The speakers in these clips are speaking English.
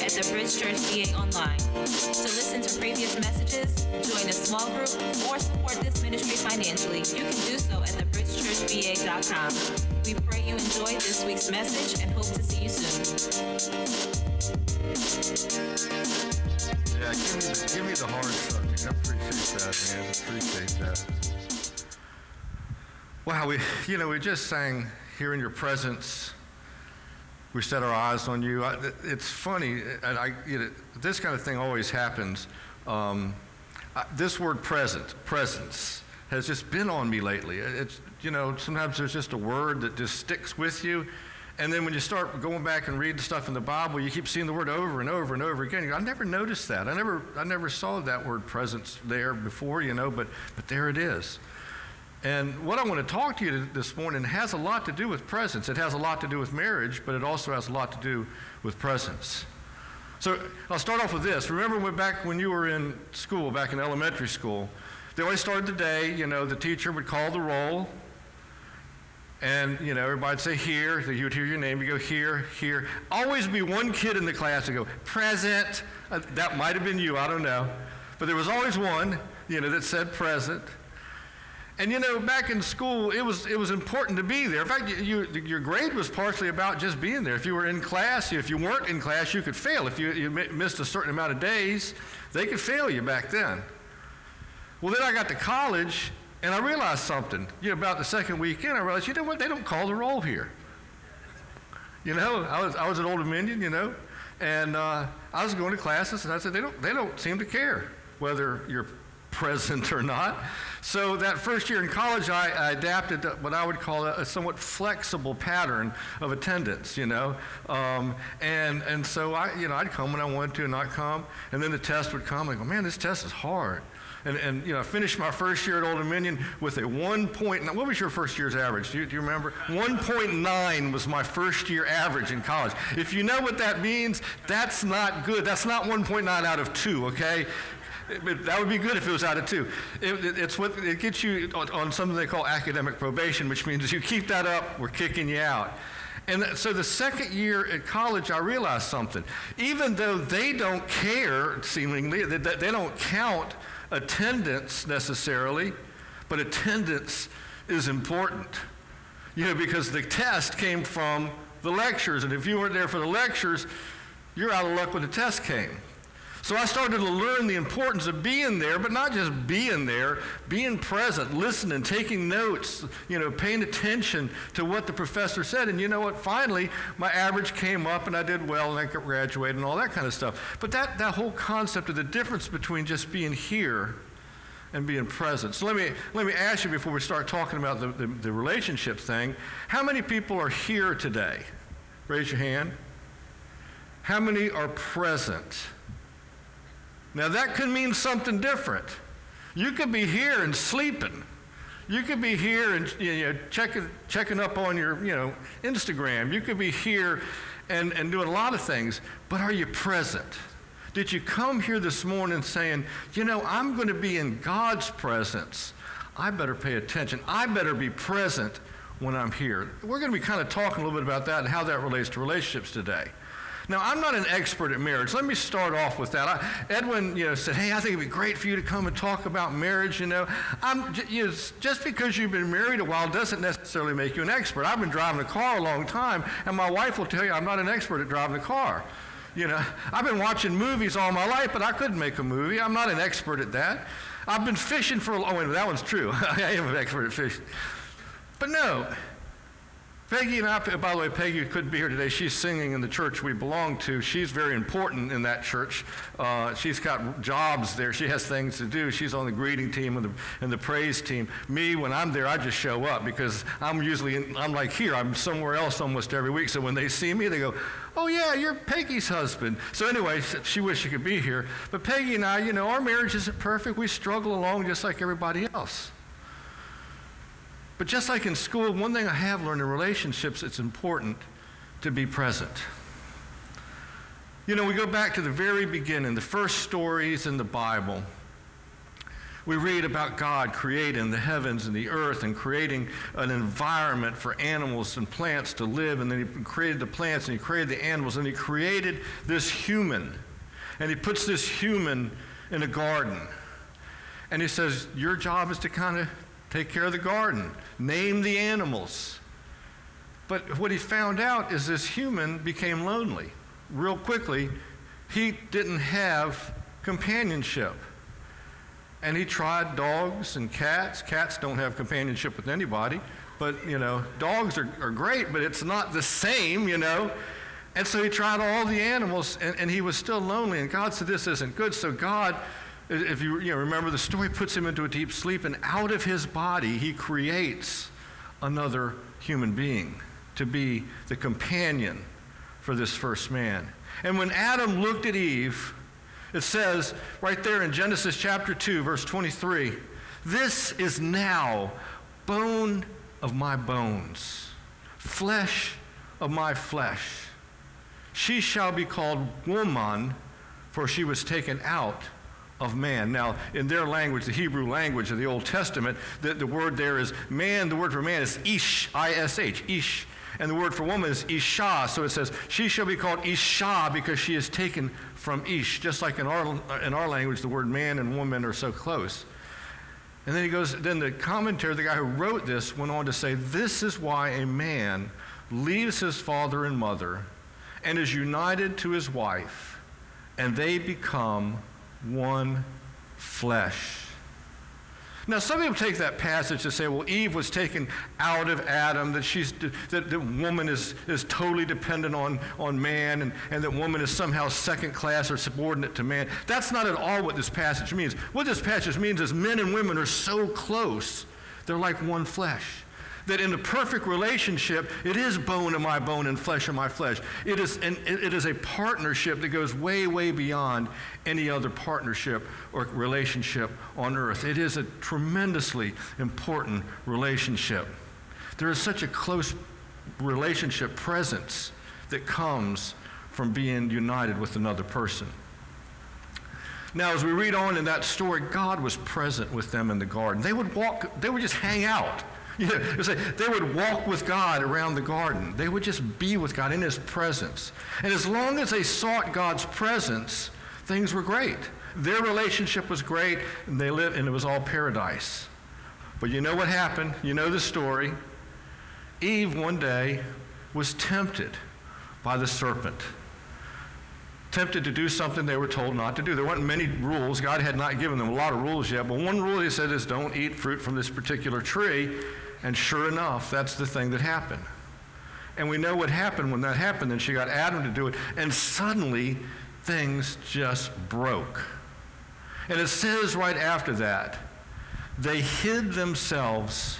at the Bridge Church VA online. To listen to previous messages, join a small group, or support this ministry financially, you can do so at thebridgechurchva.com. We pray you enjoyed this week's message and hope to see you soon. Yeah, give me the hard subject. I appreciate that, man. Appreciate that. Wow, we just sang "Here in Your Presence." We set our eyes on you. It's funny, and this kind of thing always happens. This word presence, has just been on me lately. It's, sometimes there's just a word that just sticks with you. And then when you start going back and reading stuff in the Bible, you keep seeing the word over and over and over again. You go, I never noticed that. I never saw that word presence there before, but there it is. And what I want to talk to you this morning has a lot to do with presence. It has a lot to do with marriage, but it also has a lot to do with presence. So I'll start off with this. Remember back when you were in school, back in elementary school, they always started the day, the teacher would call the roll, and, everybody'd say here, so you would hear your name, you go here, here. Always be one kid in the class to go, present. That might have been you, I don't know. But there was always one, that said present. And back in school, it was important to be there. In fact, your grade was partially about just being there. If you were in class, if you weren't in class, you could fail. If you missed a certain amount of days, they could fail you back then. Well, then I got to college, and I realized something. About the second weekend, I realized, what? They don't call the roll here. I was at Old Dominion, and I was going to classes, and I said, they don't seem to care whether you're present or not. So that first year in college, I adapted what I would call a somewhat flexible pattern of attendance, and so I'd come when I wanted to and not come, and then the test would come. I go, man, this test is hard. And I finished my first year at Old Dominion with a 1.9. What was your first year's average? Do you remember? 1.9 was my first year average in college. If you know what that means, that's not good. That's not 1.9 out of 2, okay? That would be good if it was out of 2. It gets you on something they call academic probation, which means if you keep that up, we're kicking you out. And so the second year at college, I realized something. Even though they don't care, seemingly, they don't count attendance necessarily, but attendance is important. Because the test came from the lectures, and if you weren't there for the lectures, you're out of luck when the test came. So I started to learn the importance of being there, but not just being there, being present, listening, taking notes, paying attention to what the professor said. And you know what? Finally, my average came up, and I did well, and I graduated, and all that kind of stuff. But that whole concept of the difference between just being here and being present. So let me ask you before we start talking about the relationship thing, how many people are here today? Raise your hand. How many are present? Now that could mean something different. You could be here and sleeping. You could be here and checking up on your Instagram. You could be here and doing a lot of things, but are you present? Did you come here this morning saying, I'm going to be in God's presence. I better pay attention. I better be present when I'm here. We're going to be kind of talking a little bit about that and how that relates to relationships today. Now, I'm not an expert at marriage. Let me start off with that. Edwin, said, hey, I think it'd be great for you to come and talk about marriage, just because you've been married a while doesn't necessarily make you an expert. I've been driving a car a long time, and my wife will tell you I'm not an expert at driving a car. I've been watching movies all my life, but I couldn't make a movie. I'm not an expert at that. I've been fishing that one's true. I am an expert at fishing. But no. Peggy and I, by the way, Peggy couldn't be here today. She's singing in the church we belong to. She's very important in that church. She's got jobs there. She has things to do. She's on the greeting team and the praise team. Me, when I'm there, I just show up because I'm like here. I'm somewhere else almost every week. So when they see me, they go, oh yeah, you're Peggy's husband. So anyway, she wished she could be here. But Peggy and I, our marriage isn't perfect. We struggle along just like everybody else. But just like in school, one thing I have learned in relationships, it's important to be present. We go back to the very beginning, the first stories in the Bible. We read about God creating the heavens and the earth and creating an environment for animals and plants to live. And then he created the plants and he created the animals. And he created this human. And he puts this human in a garden. And he says, your job is to kind of take care of the garden. Name the animals. But what he found out is this human became lonely. Real quickly, he didn't have companionship. And he tried dogs and cats. Cats don't have companionship with anybody. But, dogs are great, but it's not the same, And so he tried all the animals, and he was still lonely. And God said, this isn't good. So God, if you remember the story, puts him into a deep sleep. And out of his body, he creates another human being to be the companion for this first man. And when Adam looked at Eve, it says right there in Genesis chapter 2, verse 23, this is now bone of my bones, flesh of my flesh. She shall be called woman, for she was taken out of man. Now, in their language, the Hebrew language of the Old Testament, the word there is man. The word for man is ish, I-S-H, ish. And the word for woman is isha. So it says, she shall be called isha because she is taken from ish. Just like in our language, the word man and woman are so close. And then the commentary, the guy who wrote this, went on to say, this is why a man leaves his father and mother and is united to his wife, and they become one flesh. Now, some people take that passage to say, well, Eve was taken out of Adam, that the woman is totally dependent on man, and that woman is somehow second class or subordinate to man. That's not at all what this passage means. What this passage means is men and women are so close, they're like one flesh. That in a perfect relationship, it is bone of my bone and flesh of my flesh. It is a partnership that goes way, way beyond any other partnership or relationship on earth. It is a tremendously important relationship. There is such a close relationship presence that comes from being united with another person. Now, as we read on in that story, God was present with them in the garden. They would just hang out. They would walk with God around the garden. They would just be with God in his presence. And as long as they sought God's presence, things were great. Their relationship was great, and they lived, and it was all paradise. But you know what happened? You know the story. Eve one day was tempted by the serpent. Tempted to do something they were told not to do. There weren't many rules. God had not given them a lot of rules yet, but one rule he said is don't eat fruit from this particular tree. And sure enough, that's the thing that happened. And we know what happened when that happened. Then she got Adam to do it, and suddenly things just broke. And it says right after that, they hid themselves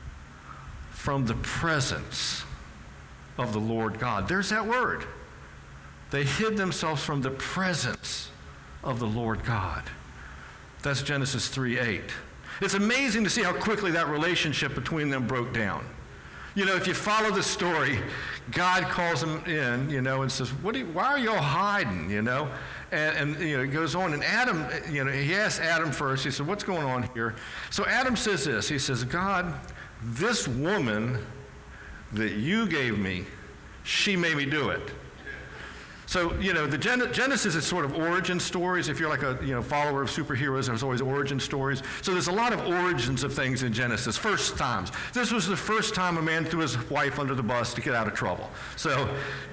from the presence of the Lord God. There's that word. They hid themselves from the presence of the Lord God. That's Genesis 3:8. It's amazing to see how quickly that relationship between them broke down. If you follow the story, God calls them in, and says, why are y'all hiding, And it goes on. And Adam, he asked Adam first. He said, what's going on here? So Adam says this. He says, God, this woman that you gave me, she made me do it. So, the Genesis is sort of origin stories. If you're like a follower of superheroes, there's always origin stories. So there's a lot of origins of things in Genesis, first times. This was the first time a man threw his wife under the bus to get out of trouble. So,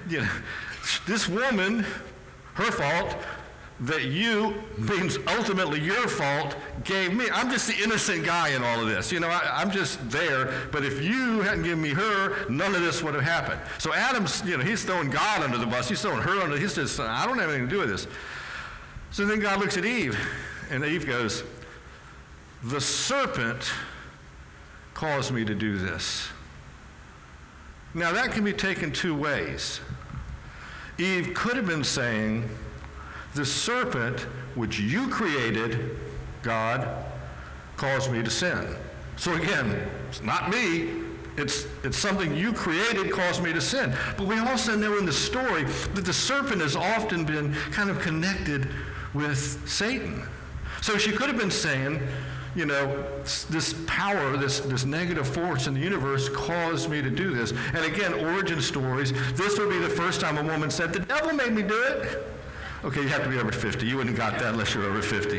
this woman, her fault, that you, means ultimately your fault, gave me. I'm just the innocent guy in all of this. I'm just there, but if you hadn't given me her, none of this would have happened. So Adam's, he's throwing God under the bus. He's throwing her under, he's just, I don't have anything to do with this. So then God looks at Eve, and Eve goes, the serpent caused me to do this. Now that can be taken two ways. Eve could have been saying, the serpent, which you created, God, caused me to sin. So again, it's not me. It's something you created caused me to sin. But we also know in the story that the serpent has often been kind of connected with Satan. So she could have been saying, this power, this negative force in the universe caused me to do this. And again, origin stories. This would be the first time a woman said, the devil made me do it. Okay, you have to be over 50. You wouldn't have got that unless you're over 50.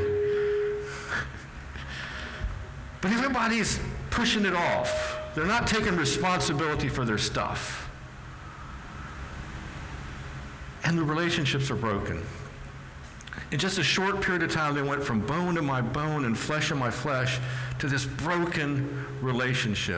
But everybody's pushing it off. They're not taking responsibility for their stuff. And the relationships are broken. In just a short period of time, they went from bone to my bone and flesh of my flesh to this broken relationship.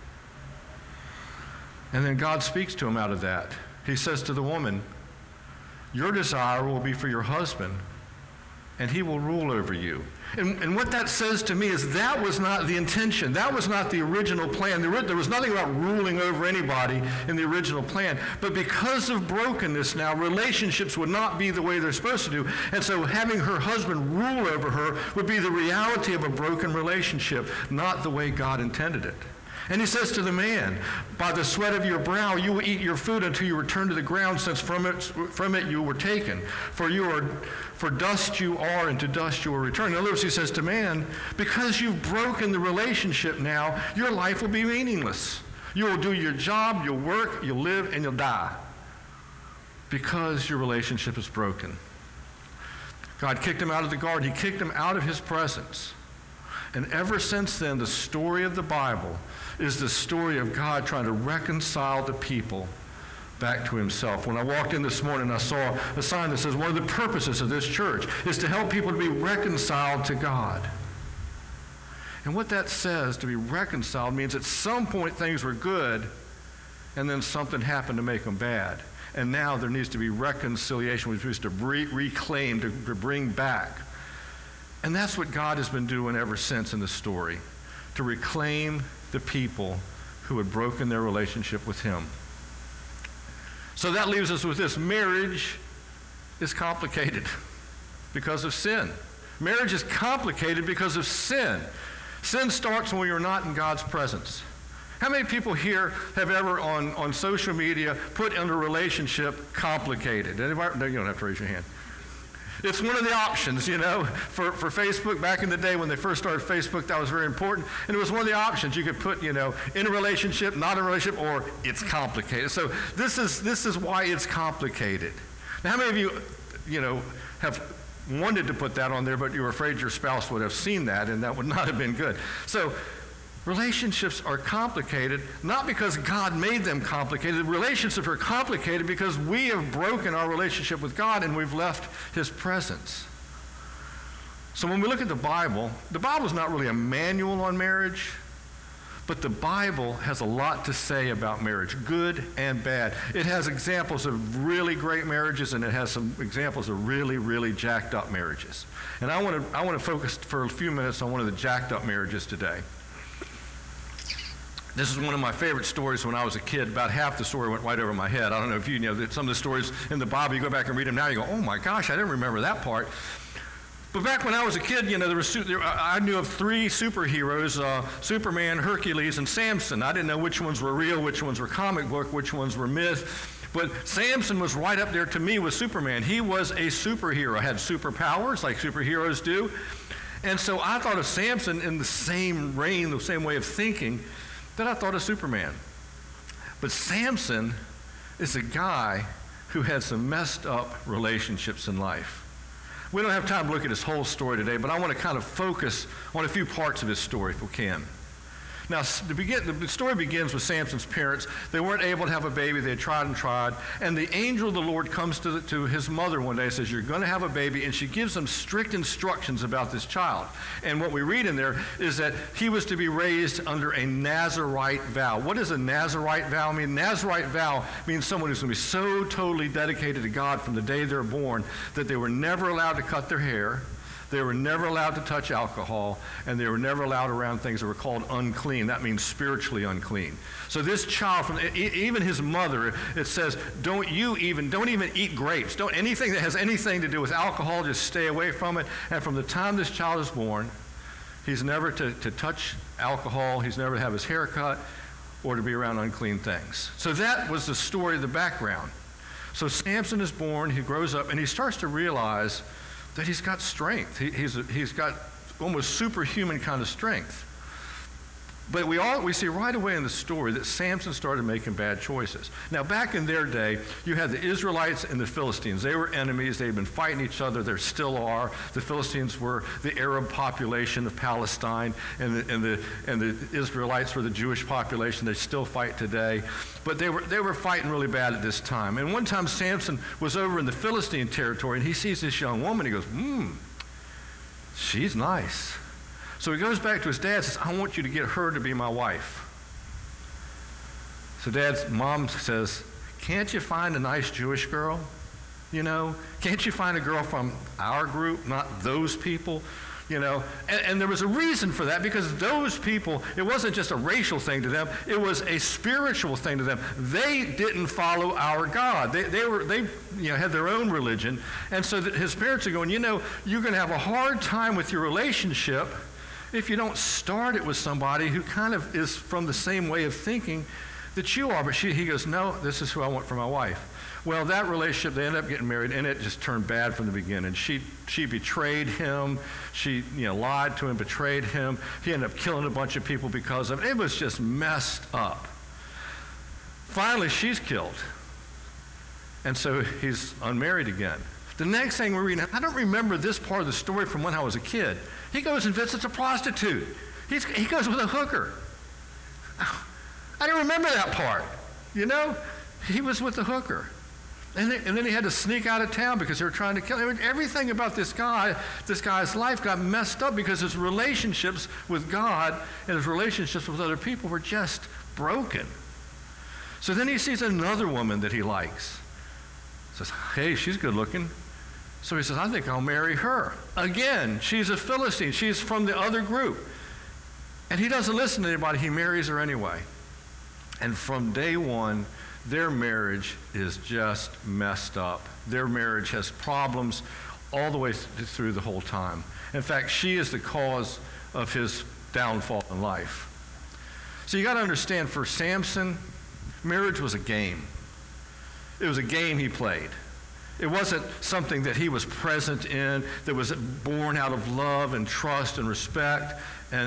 And then God speaks to him out of that. He says to the woman, your desire will be for your husband, and he will rule over you. And what that says to me is that was not the intention. That was not the original plan. There was nothing about ruling over anybody in the original plan. But because of brokenness now, relationships would not be the way they're supposed to do. And so having her husband rule over her would be the reality of a broken relationship, not the way God intended it. And he says to the man, by the sweat of your brow you will eat your food until you return to the ground, since from it you were taken. For dust you are, and to dust you will return. In other words, he says to man, because you've broken the relationship now, your life will be meaningless. You will do your job, you'll work, you'll live, and you'll die. Because your relationship is broken. God kicked him out of the garden. He kicked him out of his presence. And ever since then, the story of the Bible is the story of God trying to reconcile the people back to himself. When I walked in this morning, I saw a sign that says one of the purposes of this church is to help people to be reconciled to God. And what that says, to be reconciled, means at some point things were good, and then something happened to make them bad. And now there needs to be reconciliation, which means to reclaim, to bring back. And that's what God has been doing ever since in the story, to reclaim the people who had broken their relationship with him. So that leaves us with this. Marriage is complicated because of sin. Marriage is complicated because of sin. Sin starts when you're not in God's presence. How many people here have ever on social media put in a relationship complicated? Anybody? No, you don't have to raise your hand. It's one of the options, for Facebook back in the day when they first started Facebook, that was very important. And it was one of the options. You could put, in a relationship, not in a relationship, or it's complicated. So this is why it's complicated. Now, how many of you, have wanted to put that on there, but you were afraid your spouse would have seen that, and that would not have been good. So relationships are complicated, not because God made them complicated. Relationships are complicated because we have broken our relationship with God and we've left his presence. So when we look at the Bible is not really a manual on marriage, but the Bible has a lot to say about marriage, good and bad. It has examples of really great marriages, and it has some examples of really, really jacked up marriages. And I want to focus for a few minutes on one of the jacked up marriages today. This is one of my favorite stories when I was a kid. About half the story went right over my head. I don't know if you know that some of the stories in the Bible, you go back and read them now, you go, oh my gosh, I didn't remember that part. But back when I was a kid, I knew of three superheroes, Superman, Hercules, and Samson. I didn't know which ones were real, which ones were comic book, which ones were myth. But Samson was right up there to me with Superman. He was a superhero, had superpowers like superheroes do. And so I thought of Samson in the same reign, the same way of thinking, that I thought of Superman. But Samson is a guy who had some messed up relationships in life. We don't have time to look at his whole story today, but I want to kind of focus on a few parts of his story if we can. Now, the story begins with Samson's parents. They weren't able to have a baby. They had tried and tried. And the angel of the Lord comes to his mother one day and says, you're going to have a baby. And she gives him strict instructions about this child. And what we read in there is that he was to be raised under a Nazirite vow. What does a Nazirite vow mean? Nazirite vow means someone who's going to be so totally dedicated to God from the day they're born that they were never allowed to cut their hair. They were never allowed to touch alcohol, and they were never allowed around things that were called unclean. That means spiritually unclean. So this child, even his mother, it says, don't even eat grapes. Don't anything that has anything to do with alcohol, just stay away from it. And from the time this child is born, he's never to touch alcohol, he's never to have his hair cut, or to be around unclean things. So that was the story, the background. So Samson is born, he grows up, and he starts to realize that he's got strength. He's got almost superhuman kind of strength. But we see right away in the story that Samson started making bad choices. Now, back in their day, you had the Israelites and the Philistines. They were enemies. They had been fighting each other. They still are. The Philistines were the Arab population of Palestine, and the Israelites were the Jewish population. They still fight today. But they were fighting really bad at this time. And one time, Samson was over in the Philistine territory, and he sees this young woman. He goes, she's nice. So he goes back to his dad and says, I want you to get her to be my wife. So Dad's mom says, can't you find a nice Jewish girl? You know, can't you find a girl from our group, not those people? You know, and there was a reason for that, because those people, it wasn't just a racial thing to them, it was a spiritual thing to them. They didn't follow our God. They had their own religion. And so that his parents are going, you know, you're going to have a hard time with your relationship if you don't start it with somebody who kind of is from the same way of thinking that you are. But he goes, no, this is who I want for my wife. Well, that relationship, they ended up getting married, and it just turned bad from the beginning. She betrayed him. She lied to him, betrayed him. He ended up killing a bunch of people because of it. It was just messed up. Finally, she's killed. And so he's unmarried again. The next thing we're reading, I don't remember this part of the story from when I was a kid. He goes and visits a prostitute. He goes with a hooker. I don't remember that part. You know, he was with the hooker. And then he had to sneak out of town because they were trying to kill him. Everything about this guy's life got messed up because his relationships with God and his relationships with other people were just broken. So then he sees another woman that he likes. Says, hey, she's good looking. So he says, I think I'll marry her. Again, she's a Philistine. She's from the other group. And he doesn't listen to anybody. He marries her anyway. And from day one, their marriage is just messed up. Their marriage has problems all the way through the whole time. In fact, she is the cause of his downfall in life. So you got to understand, for Samson, marriage was a game. It was a game he played. It wasn't something that he was present in, that was born out of love and trust and respect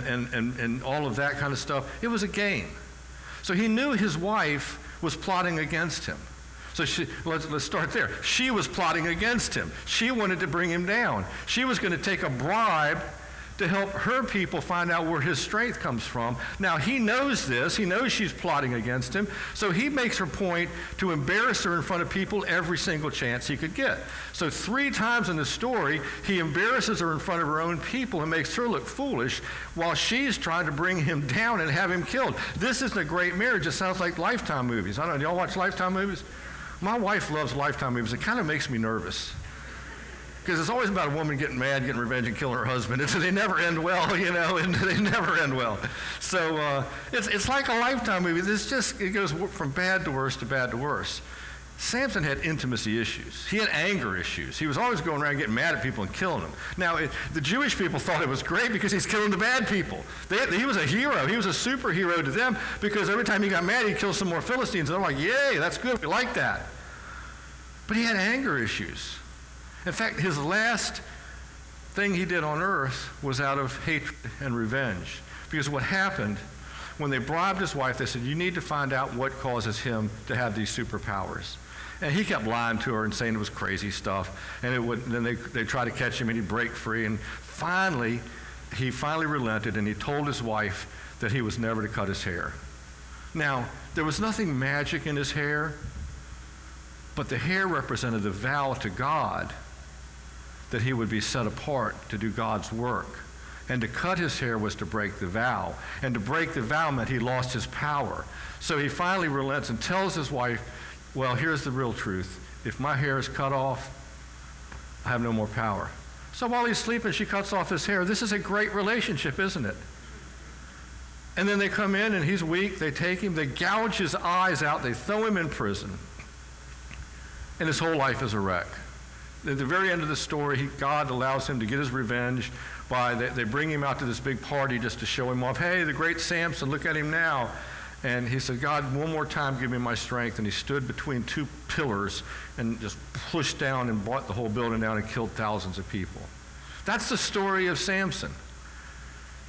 and all of that kind of stuff. It was a game. So he knew his wife was plotting against him. So let's start there. She was plotting against him. She wanted to bring him down. She was going to take a bribe to help her people find out where his strength comes from. Now, he knows this. He knows she's plotting against him. So he makes her point to embarrass her in front of people every single chance he could get. So 3 times in the story, he embarrasses her in front of her own people and makes her look foolish while she's trying to bring him down and have him killed. This isn't a great marriage. It sounds like Lifetime movies. I don't know. Do y'all watch Lifetime movies? My wife loves Lifetime movies. It kind of makes me nervous, because it's always about a woman getting mad, getting revenge, and killing her husband. They never end well, you know, and they never end well. So it's like a Lifetime movie. It goes from bad to worse to bad to worse. Samson had intimacy issues. He had anger issues. He was always going around getting mad at people and killing them. Now, the Jewish people thought it was great because he's killing the bad people. He was a hero. He was a superhero to them, because every time he got mad, he'd kill some more Philistines. And they're like, yay, that's good. We like that. But he had anger issues. In fact, his last thing he did on earth was out of hatred and revenge. Because what happened, when they bribed his wife, they said, you need to find out what causes him to have these superpowers. And he kept lying to her and saying it was crazy stuff. And then they tried to catch him, and he'd break free. And he finally relented, and he told his wife that he was never to cut his hair. Now, there was nothing magic in his hair, but the hair represented the vow to God that he would be set apart to do God's work. And to cut his hair was to break the vow. And to break the vow meant he lost his power. So he finally relents and tells his wife, well, here's the real truth. If my hair is cut off, I have no more power. So while he's sleeping, she cuts off his hair. This is a great relationship, isn't it? And then they come in, and he's weak. They take him. They gouge his eyes out. They throw him in prison. And his whole life is a wreck. At the very end of the story, God allows him to get his revenge by, they bring him out to this big party just to show him off. Hey, the great Samson, look at him now. And he said, God, one more time, give me my strength. And he stood between 2 pillars and just pushed down and brought the whole building down and killed thousands of people. That's the story of Samson.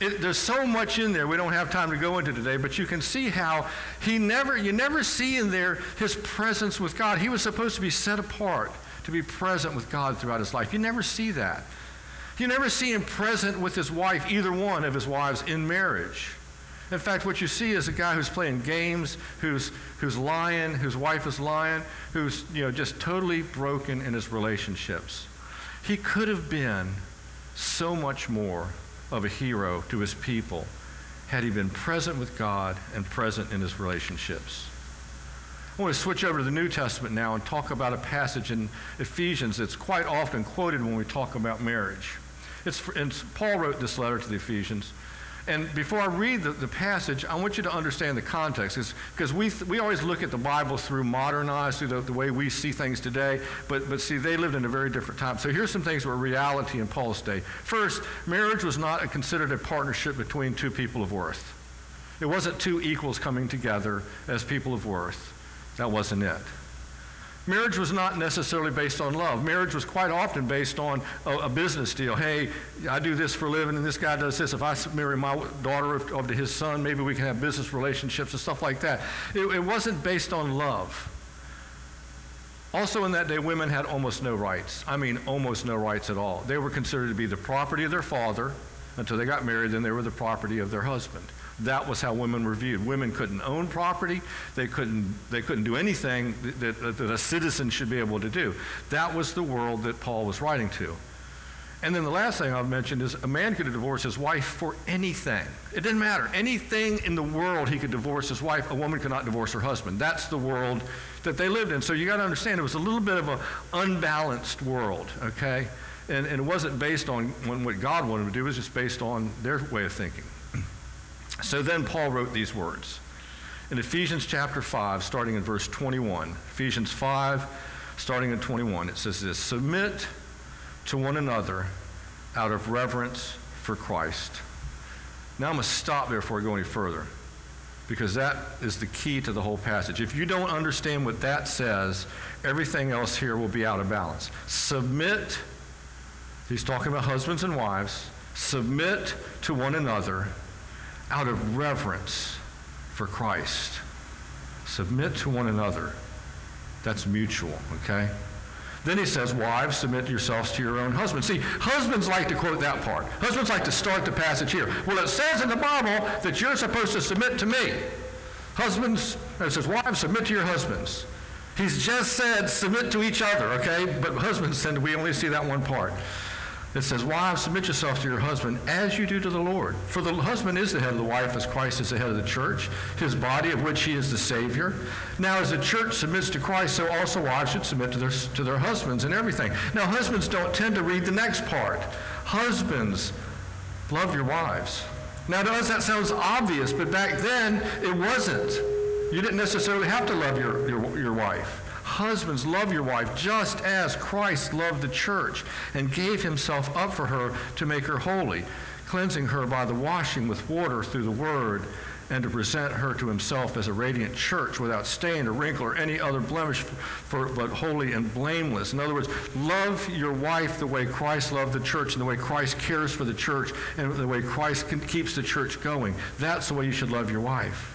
There's so much in there we don't have time to go into today, but you can see how you never see in there his presence with God. He was supposed to be set apart to be present with God throughout his life. You never see that. You never see him present with his wife, either one of his wives, in marriage. In fact, what you see is a guy who's playing games, who's lying, whose wife is lying, who's just totally broken in his relationships. He could have been so much more of a hero to his people had he been present with God and present in his relationships. I want to switch over to the New Testament now and talk about a passage in Ephesians that's quite often quoted when we talk about marriage. Paul wrote this letter to the Ephesians. And before I read the passage, I want you to understand the context, because we always look at the Bible through modernized, through the way we see things today, but see, they lived in a very different time. So here's some things that were reality in Paul's day. First, marriage was not considered a partnership between two people of worth. It wasn't two equals coming together as people of worth. That wasn't it. Marriage was not necessarily based on love. Marriage was quite often based on a business deal. Hey, I do this for a living, and this guy does this. If I marry my daughter over to his son, maybe we can have business relationships and stuff like that. It wasn't based on love. Also in that day, women had almost no rights. I mean, almost no rights at all. They were considered to be the property of their father until they got married, then they were the property of their husband. That was how women were viewed. Women couldn't own property. They couldn't do anything that a citizen should be able to do. That was the world that Paul was writing to. And then the last thing I'll mention is a man could divorce his wife for anything. It didn't matter. Anything in the world he could divorce his wife. A woman could not divorce her husband. That's the world that they lived in. So you got to understand it was a little bit of an unbalanced world, okay? And it wasn't based on what God wanted to do. It was just based on their way of thinking. So then Paul wrote these words. In Ephesians chapter 5, starting in verse 21, Ephesians 5, starting in 21, it says this: submit to one another out of reverence for Christ. Now I'm going to stop there before I go any further, because that is the key to the whole passage. If you don't understand what that says, everything else here will be out of balance. Submit, he's talking about husbands and wives, submit to one another out of reverence for Christ. Submit to one another. That's mutual, okay? Then he says, wives, submit yourselves to your own husbands. See, husbands like to quote that part. Husbands like to start the passage here. Well, it says in the Bible that you're supposed to submit to me. Husbands, it says, wives, submit to your husbands. He's just said submit to each other, okay? But husbands we only see that one part. It says, wives, submit yourself to your husband as you do to the Lord. For the husband is the head of the wife, as Christ is the head of the church, his body, of which he is the Savior. Now, as the church submits to Christ, so also wives should submit to their husbands in everything. Now, husbands don't tend to read the next part. Husbands, love your wives. Now, to us, that sounds obvious, but back then, it wasn't. You didn't necessarily have to love your wife. Husbands, love your wife just as Christ loved the church and gave himself up for her to make her holy, cleansing her by the washing with water through the word, and to present her to himself as a radiant church without stain or wrinkle or any other blemish, but holy and blameless. In other words, love your wife the way Christ loved the church and the way Christ cares for the church and the way Christ keeps the church going. That's the way you should love your wife.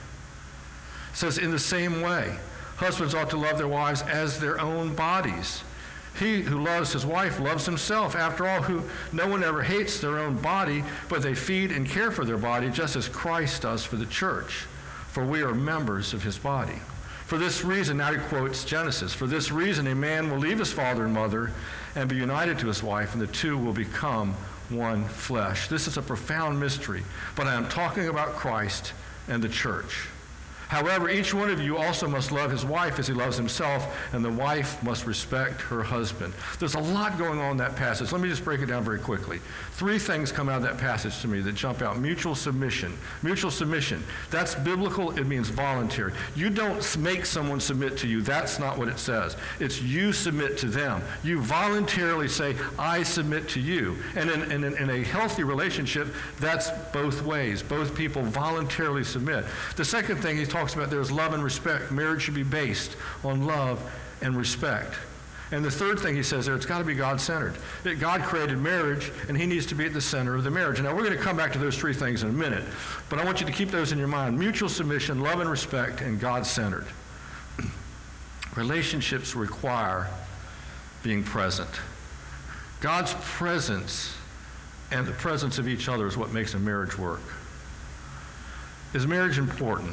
It says, in the same way, husbands ought to love their wives as their own bodies. He who loves his wife loves himself. After all, no one ever hates their own body, but they feed and care for their body just as Christ does for the church. For we are members of his body. For this reason, now he quotes Genesis, for this reason a man will leave his father and mother and be united to his wife, and the two will become one flesh. This is a profound mystery, but I am talking about Christ and the church. However, each one of you also must love his wife as he loves himself, and the wife must respect her husband. There's a lot going on in that passage. Let me just break it down very quickly. 3 things come out of that passage to me that jump out. Mutual submission. Mutual submission. That's biblical. It means voluntary. You don't make someone submit to you. That's not what it says. It's you submit to them. You voluntarily say, I submit to you. And in a healthy relationship, that's both ways. Both people voluntarily submit. The second thing he talks about there is love and respect. Marriage should be based on love and respect. And the third thing he says there, it's got to be God-centered. That God created marriage, and he needs to be at the center of the marriage. Now, we're going to come back to those three things in a minute, but I want you to keep those in your mind. Mutual submission, love and respect, and God-centered. Relationships require being present. God's presence and the presence of each other is what makes a marriage work. Is marriage important?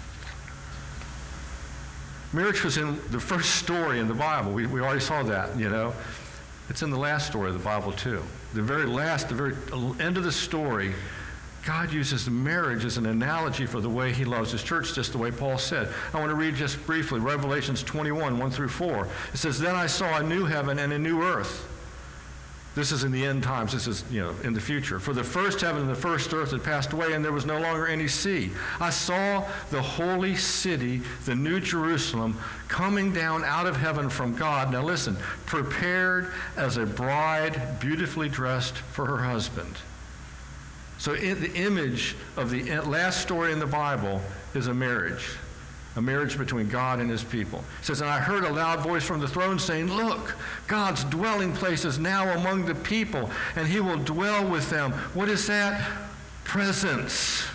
Marriage was in the first story in the Bible. We already saw that, you know. It's in the last story of the Bible, too. The very end of the story, God uses marriage as an analogy for the way he loves his church, just the way Paul said. I want to read just briefly Revelations 21, 1 through 4. It says, "Then I saw a new heaven and a new earth." This is in the end times. This is, in the future. "For the first heaven and the first earth had passed away, and there was no longer any sea. I saw the holy city, the new Jerusalem, coming down out of heaven from God." Now listen, "prepared as a bride beautifully dressed for her husband." So the image of the last story in the Bible is a marriage between God and his people. It says, "And I heard a loud voice from the throne saying, 'Look, God's dwelling place is now among the people, and he will dwell with them.'" What is that? Presence.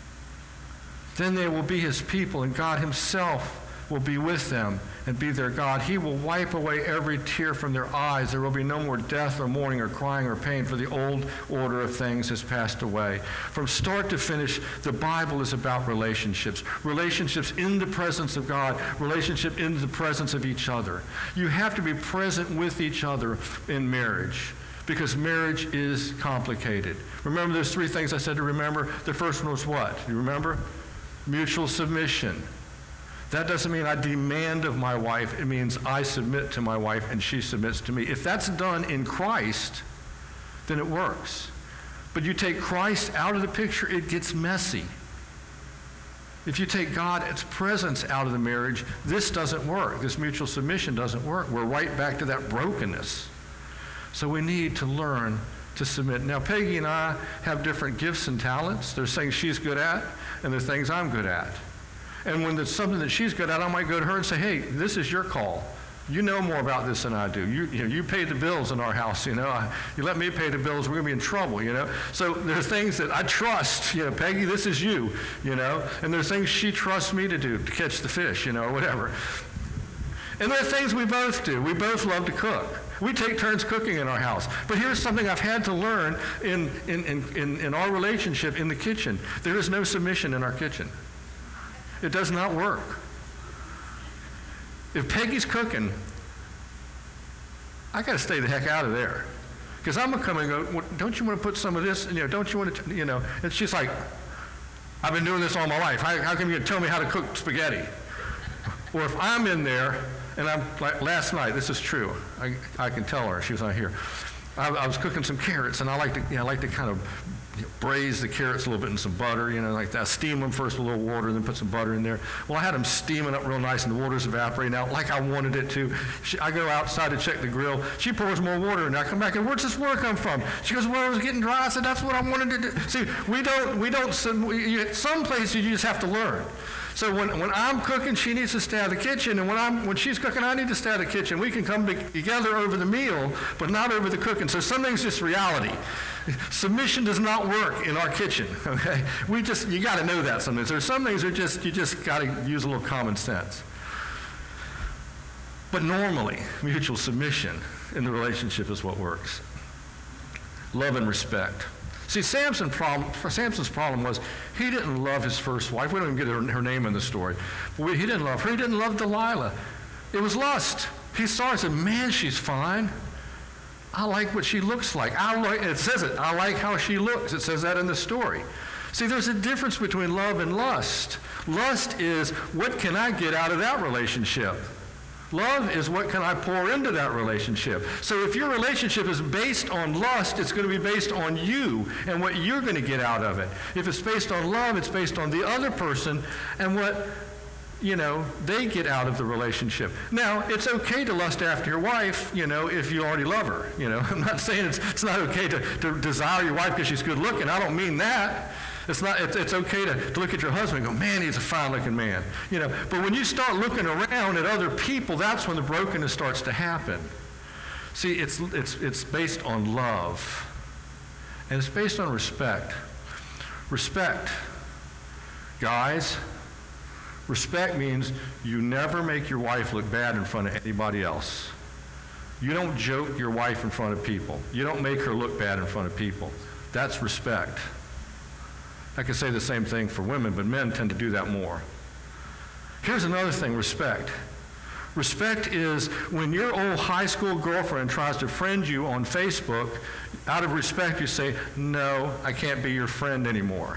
"Then they will be his people, and God himself will be with them and be their God. He will wipe away every tear from their eyes. There will be no more death or mourning or crying or pain, for the old order of things has passed away." From start to finish, the Bible is about relationships. Relationships in the presence of God, relationship in the presence of each other. You have to be present with each other in marriage, because marriage is complicated. Remember those three things I said to remember? The first one was what? You remember? Mutual submission. That doesn't mean I demand of my wife. It means I submit to my wife and she submits to me. If that's done in Christ, then it works. But you take Christ out of the picture, it gets messy. If you take God's presence out of the marriage, this doesn't work. This mutual submission doesn't work. We're right back to that brokenness. So we need to learn to submit. Now, Peggy and I have different gifts and talents. There's things she's good at, and there's things I'm good at. And when there's something that she's good at, I might go to her and say, "Hey, this is your call. You know more about this than I do. You pay the bills in our house, You let me pay the bills, we're going to be in trouble, So there's things that I trust, Peggy, this is you, And there's things she trusts me to do, to catch the fish, or whatever. And there are things we both do. We both love to cook. We take turns cooking in our house. But here's something I've had to learn in our relationship in the kitchen. There is no submission in our kitchen. It does not work. If Peggy's cooking, I got to stay the heck out of there. Because I'm going to come and go, "Well, don't you want to put some of this, don't you want to, And she's like, "I've been doing this all my life. How come you tell me how to cook spaghetti?" Or if I'm in there, and I'm like, last night, this is true. I can tell her, she was not here. I was cooking some carrots, and I like to kind of braise the carrots a little bit in some butter, like that. Steam them first with a little water, then put some butter in there. Well, I had them steaming up real nice, and the water's evaporating out like I wanted it to. I go outside to check the grill. She pours more water in there. I come back and, "Where's this water come from?" She goes, "Well, it was getting dry." I said, "That's what I wanted to do." See, some places you just have to learn. So when I'm cooking, she needs to stay out of the kitchen, and when she's cooking, I need to stay out of the kitchen. We can come together over the meal, but not over the cooking. So something's just reality. Submission does not work in our kitchen, okay? You got to know that sometimes. There's some things you just got to use a little common sense. But normally, mutual submission in the relationship is what works. Love and respect. See, Samson's problem was he didn't love his first wife. We don't even get her name in the story. But he didn't love her. He didn't love Delilah. It was lust. He saw her and said, "Man, she's fine. I like what she looks like. It says it. I like how she looks." It says that in the story. See, there's a difference between love and lust. Lust is, what can I get out of that relationship? Love is, what can I pour into that relationship? So if your relationship is based on lust, it's going to be based on you and what you're going to get out of it. If it's based on love, it's based on the other person and what, they get out of the relationship. Now, it's okay to lust after your wife, if you already love her. I'm not saying it's not okay to desire your wife because she's good looking. I don't mean that. It's okay to look at your husband and go, man, he's a fine-looking man. But when you start looking around at other people, that's when the brokenness starts to happen. See, it's based on love. And it's based on respect. Respect. Guys, respect means you never make your wife look bad in front of anybody else. You don't joke your wife in front of people. You don't make her look bad in front of people. That's respect. I could say the same thing for women, but men tend to do that more. Here's another thing, respect. Respect is when your old high school girlfriend tries to friend you on Facebook, out of respect you say, no, I can't be your friend anymore.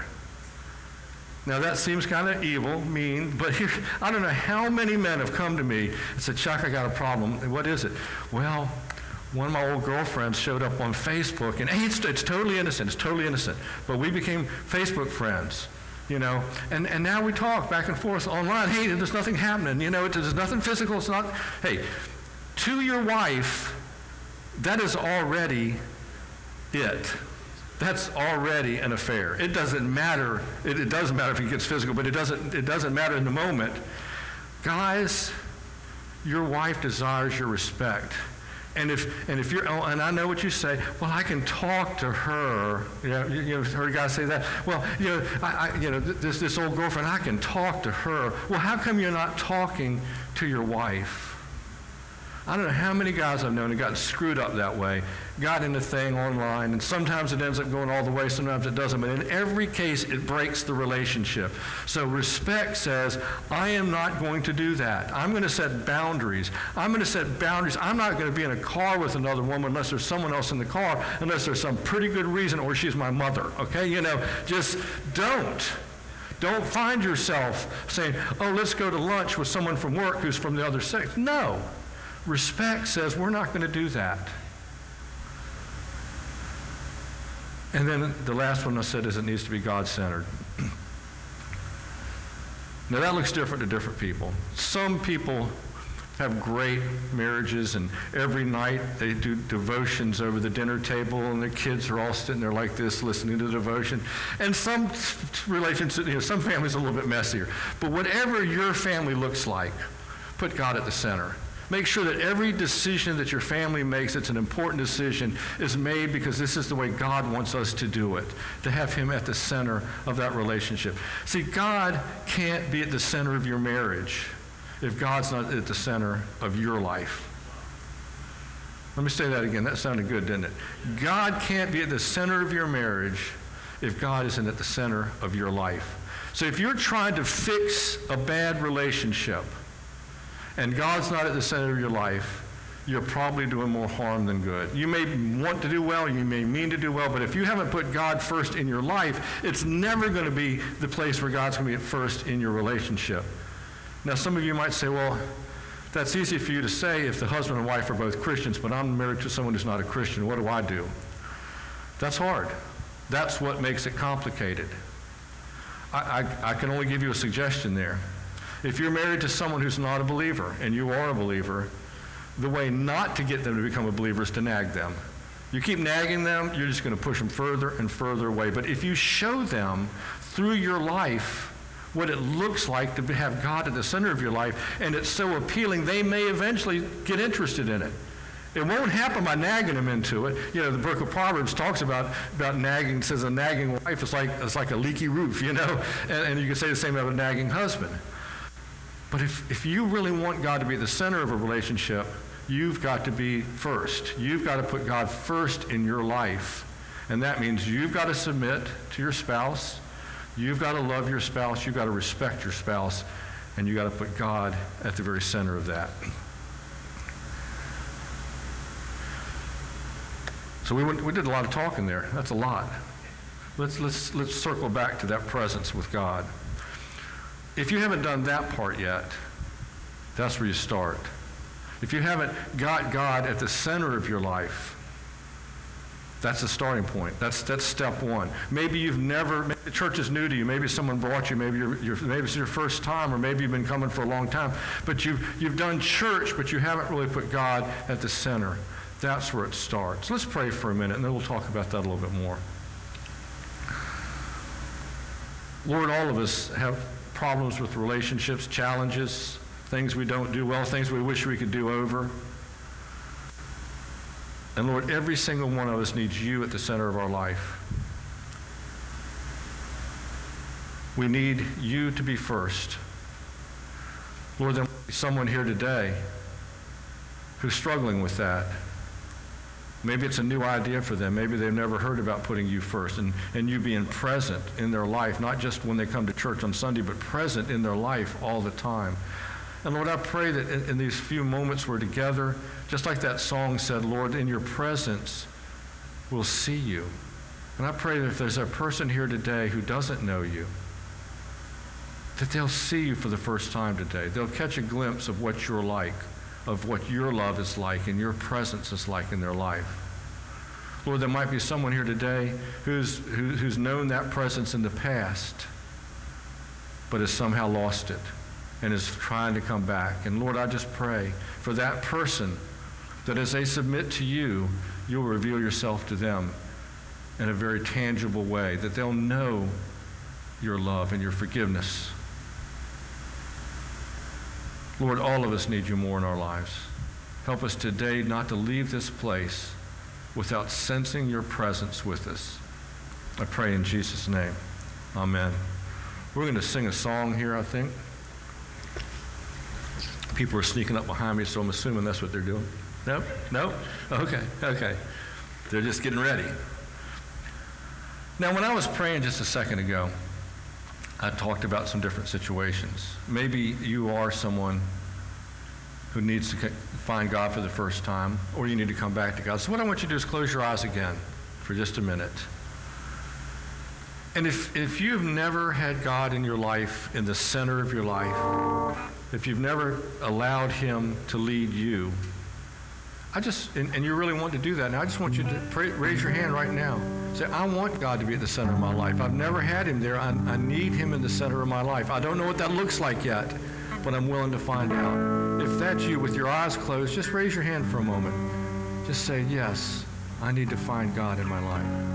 Now that seems kind of evil, mean, but here, I don't know how many men have come to me and said, Chuck, I got a problem. What is it? Well, one of my old girlfriends showed up on Facebook, and hey, it's totally innocent, but we became Facebook friends, and now we talk back and forth online. Hey, there's nothing happening, there's nothing physical, it's not, hey, to your wife, that is already it. That's already an affair. It doesn't matter, it does matter if it gets physical, but it doesn't matter in the moment. Guys, your wife desires your respect. And if you're, and I know what you say, well, I can talk to her. You've heard guys say that. Well, this old girlfriend, I can talk to her. Well, how come you're not talking to your wife? I don't know how many guys I've known who got screwed up that way, got in the thing online, and sometimes it ends up going all the way, sometimes it doesn't, but in every case, it breaks the relationship. So respect says, I am not going to do that. I'm going to set boundaries. I'm not going to be in a car with another woman unless there's someone else in the car, unless there's some pretty good reason, or she's my mother, okay? Just don't. Don't find yourself saying, oh, let's go to lunch with someone from work who's from the other sex. No. Respect says we're not going to do that. And then the last one I said is it needs to be God-centered. Now that looks different to different people. Some people have great marriages, and every night they do devotions over the dinner table, and the kids are all sitting there like this listening to the devotion. And some relationships, some families are a little bit messier. But whatever your family looks like, put God at the center. Make sure that every decision that your family makes, it's an important decision, is made because this is the way God wants us to do it, to have him at the center of that relationship. See, God can't be at the center of your marriage if God's not at the center of your life. Let me say that again. That sounded good, didn't it? God can't be at the center of your marriage if God isn't at the center of your life. So if you're trying to fix a bad relationship, and God's not at the center of your life, you're probably doing more harm than good. You may want to do well, you may mean to do well, but if you haven't put God first in your life, it's never going to be the place where God's going to be at first in your relationship. Now, some of you might say, well, that's easy for you to say if the husband and wife are both Christians, but I'm married to someone who's not a Christian. What do I do? That's hard. That's what makes it complicated. I can only give you a suggestion there. If you're married to someone who's not a believer and you are a believer, the way not to get them to become a believer is to nag them. You keep nagging them, you're just going to push them further and further away. But if you show them through your life what it looks like to have God at the center of your life, and it's so appealing, they may eventually get interested in it. It won't happen by nagging them into it. The book of Proverbs talks about nagging. It says a nagging wife is like a leaky roof, and you can say the same about a nagging husband. But if you really want God to be at the center of a relationship, you've got to be first. You've got to put God first in your life. And that means you've got to submit to your spouse. You've got to love your spouse. You've got to respect your spouse. And you've got to put God at the very center of that. So we did a lot of talking there. That's a lot. Let's circle back to that presence with God. If you haven't done that part yet, that's where you start. If you haven't got God at the center of your life, that's the starting point. That's step one. Maybe the church is new to you. Maybe someone brought you. Maybe it's your first time, or maybe you've been coming for a long time. But you've done church, but you haven't really put God at the center. That's where it starts. Let's pray for a minute, and then we'll talk about that a little bit more. Lord, all of us have problems with relationships, challenges, things we don't do well, things we wish we could do over. And Lord, every single one of us needs you at the center of our life. We need you to be first. Lord, there might be someone here today who's struggling with that. Maybe it's a new idea for them. Maybe they've never heard about putting you first and you being present in their life, not just when they come to church on Sunday, but present in their life all the time. And Lord, I pray that in these few moments we're together, just like that song said, Lord, in your presence we'll see you. And I pray that if there's a person here today who doesn't know you, that they'll see you for the first time today. They'll catch a glimpse of what you're like, of what your love is like and your presence is like in their life. Lord, there might be someone here today who's known that presence in the past, but has somehow lost it and is trying to come back. And Lord, I just pray for that person that as they submit to you, you'll reveal yourself to them in a very tangible way, that they'll know your love and your forgiveness. Lord, all of us need you more in our lives. Help us today not to leave this place without sensing your presence with us. I pray in Jesus' name. Amen. We're going to sing a song here, I think. People are sneaking up behind me, so I'm assuming that's what they're doing. Nope? Nope? Okay. They're just getting ready. Now, when I was praying just a second ago, I talked about some different situations. Maybe you are someone who needs to find God for the first time, or you need to come back to God. So what I want you to do is close your eyes again for just a minute. And if you've never had God in your life, in the center of your life, if you've never allowed him to lead you, and you really want to do that, now I just want you to raise your hand right now. Say, I want God to be at the center of my life. I've never had him there. I need him in the center of my life. I don't know what that looks like yet, but I'm willing to find out. If that's you, with your eyes closed, just raise your hand for a moment. Just say, yes, I need to find God in my life.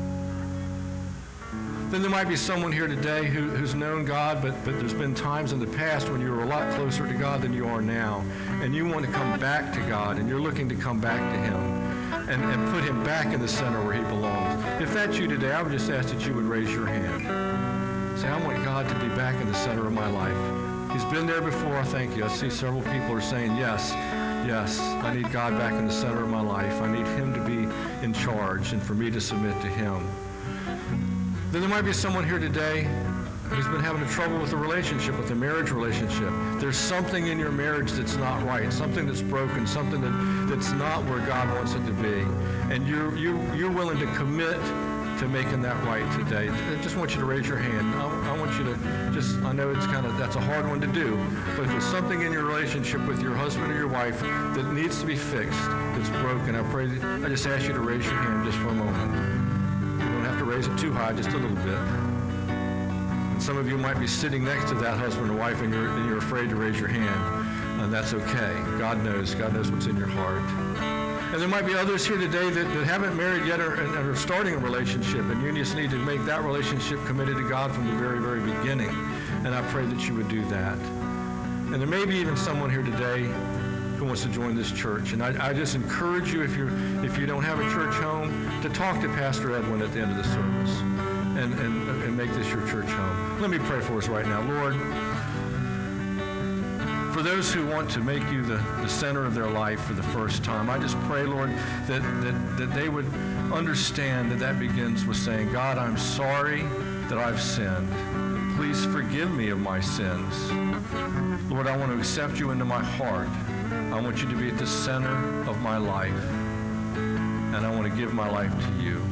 Then there might be someone here today who's known God, but there's been times in the past when you were a lot closer to God than you are now, and you want to come back to God, and you're looking to come back to him and put him back in the center where he belongs. If that's you today, I would just ask that you would raise your hand. Say, I want God to be back in the center of my life. He's been there before, I thank you. I see several people are saying, yes, I need God back in the center of my life. I need him to be in charge and for me to submit to him. Then there might be someone here today who's been having trouble with a relationship, with a marriage relationship. There's something in your marriage that's not right, something that's broken, something that's not where God wants it to be. And you're willing to commit to making that right today. I just want you to raise your hand. I want you to I know that's a hard one to do, but if there's something in your relationship with your husband or your wife that needs to be fixed, that's broken, I just ask you to raise your hand just for a moment. Raise it too high, just a little bit. And some of you might be sitting next to that husband or wife, and you're afraid to raise your hand, and that's okay. God knows what's in your heart. And there might be others here today that haven't married yet and are starting a relationship, and you just need to make that relationship committed to God from the very, very beginning. And I pray that you would do that. And there may be even someone here today who wants to join this church. And I just encourage you, if you don't have a church home, to talk to Pastor Edwin at the end of the service and make this your church home. Let me pray for us right now. Lord, for those who want to make you the center of their life for the first time, I just pray, Lord, that they would understand that begins with saying, God, I'm sorry that I've sinned. Please forgive me of my sins. Lord, I want to accept you into my heart. I want you to be at the center of my life, and I want to give my life to you.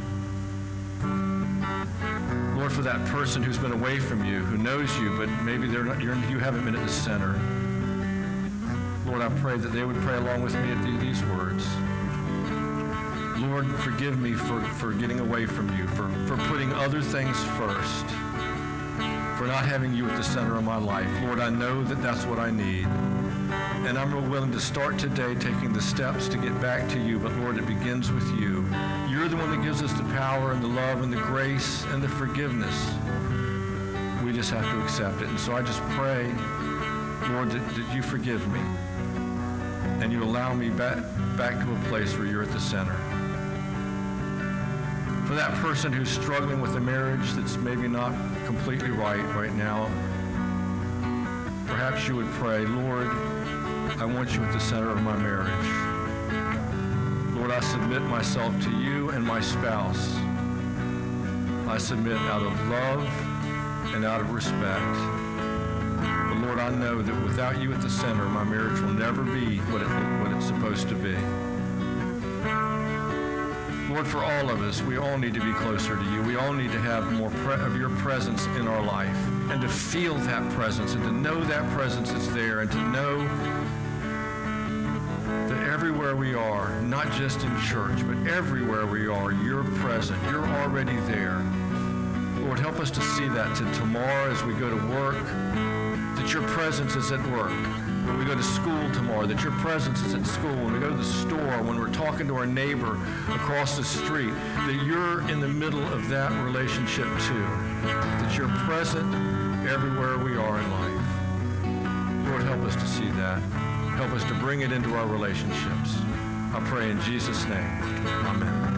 Lord, for that person who's been away from you, who knows you, but maybe you haven't been at the center, Lord, I pray that they would pray along with me at these words. Lord, forgive me for getting away from you, for putting other things first, for not having you at the center of my life. Lord, I know that that's what I need. And I'm willing to start today taking the steps to get back to you. But Lord, it begins with you. You're the one that gives us the power and the love and the grace and the forgiveness just have to accept it. And so I just pray, Lord, that you forgive me and you allow me back to a place where you're at the center. For that person who's struggling with a marriage that's maybe not completely right now, perhaps you would pray, Lord, I want you at the center of my marriage. Lord, I submit myself to you and my spouse. I submit out of love and out of respect. But Lord, I know that without you at the center, my marriage will never be what it's supposed to be. Lord, for all of us, we all need to be closer to you. We all need to have more of your presence in our life, and to feel that presence, and to know that presence is there, and to know that everywhere we are, not just in church, but everywhere we are, you're present. You're already there. Lord, help us to see that tomorrow as we go to work, that your presence is at work. When we go to school tomorrow, that your presence is at school. When we go to the store, when we're talking to our neighbor across the street, that you're in the middle of that relationship too. That you're present everywhere we are in life. Lord, help us to see that. Help us to bring it into our relationships. I pray in Jesus' name. Amen.